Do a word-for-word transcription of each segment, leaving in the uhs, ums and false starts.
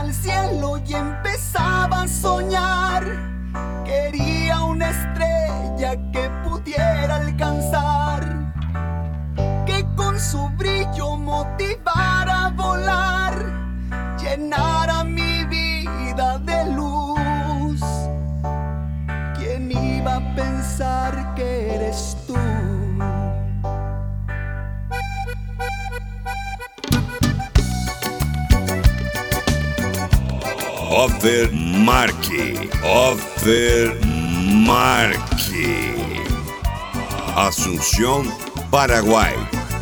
al cielo y empezaba a soñar. Quería una estrella que pudiera alcanzar, que con su brillo motivara a volar, llenara mi vida de luz. ¿Quién iba a pensar que eres tú? Offer Marque, Offer Marque, Asunción, Paraguay.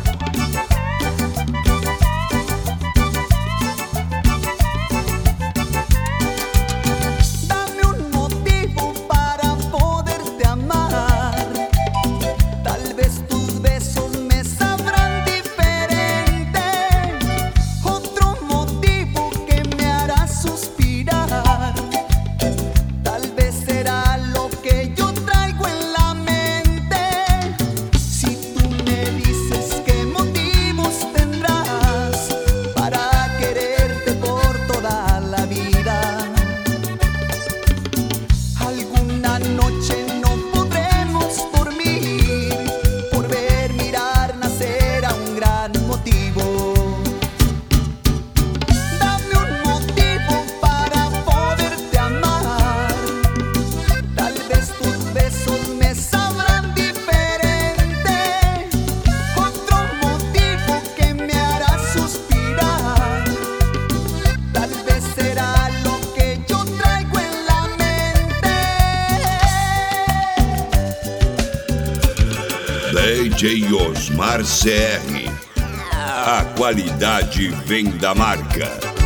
Dame un motivo para poderte amar. Tal vez tus besos me sabrán diferente. Otro motivo que me hará suspirar. Tal vez será lo que yo traigo en la mente. Si tú me dices qué motivos tendrás para quererte por toda la vida. Alguna noche no podremos dormir por ver mirar nacer a un gran motivo. Dame un motivo para poderte amar. Tal vez tus besos me sabrán diferente. Otro motivo que me hará suspirar. Tal vez será lo que yo traigo en la mente. D J Osmar C R. A qualidade vem da marca.